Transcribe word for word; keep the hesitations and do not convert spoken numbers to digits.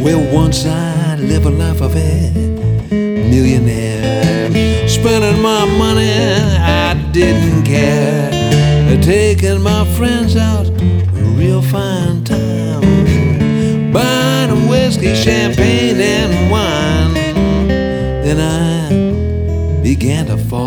Well, once I live a life of a millionaire, spending my money I didn't care, taking my friends out a real fine time, buying them whiskey, champagne and wine. Then I began to fall